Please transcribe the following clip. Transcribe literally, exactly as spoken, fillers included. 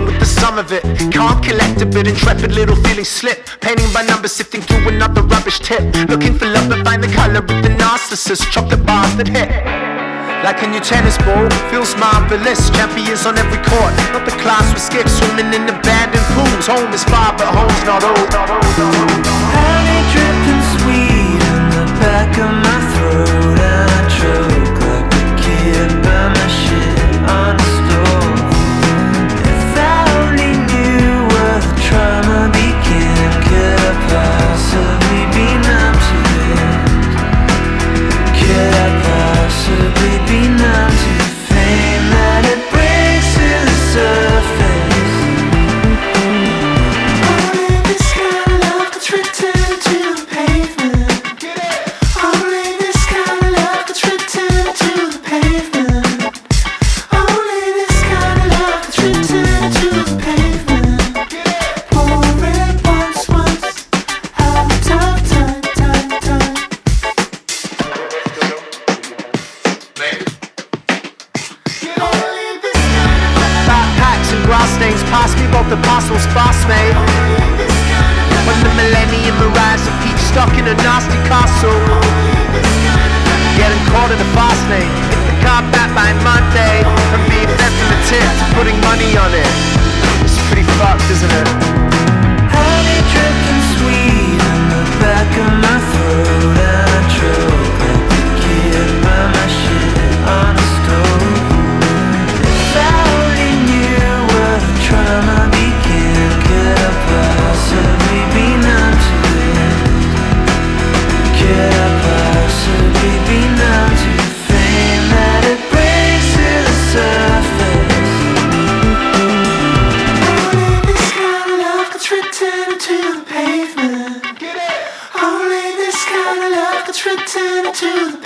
along with the sum of it. Can't collect a bit, intrepid little feelings slip. Painting by numbers, sifting through another rubbish tip. Looking for love but find the colour of the narcissist. Chocolate bars that hit like a new tennis ball, feels marvelous. Champions on every court, not the class with skips. Swimming in abandoned pools. Home is far but home's not old. Honey dripping sweet in the back of my throat, and I choke like a kid by my shit on the stove. If I only knew where the trauma began, could I possibly be numb to it? Could I possibly be numb to the flame that it brings to the surface? Only this kind of love gets written to the pavement. Only this kind of love gets written to the pavement. Only this kind of love gets written to the pavement. Pour it once, once, have a tough time, time, time. Backpacks and grass stains pass me both the parcels fast, mate. When the millennium arrives, a peach stuck in a nasty castle. Getting caught in a fast lane. Hit the car back by Monday. From being fed from the tip to putting money on it. It's pretty fucked, isn't it? Honey dripping sweet in the back of my throat, and I choke like a kid by my shit on the stove. If I only knew where the trauma began, could I possibly be numb to it? Could I possibly be numb to the flame that it brings to the surface? Only this kind of love gets written to the pavement. Only this kind of love gets written to the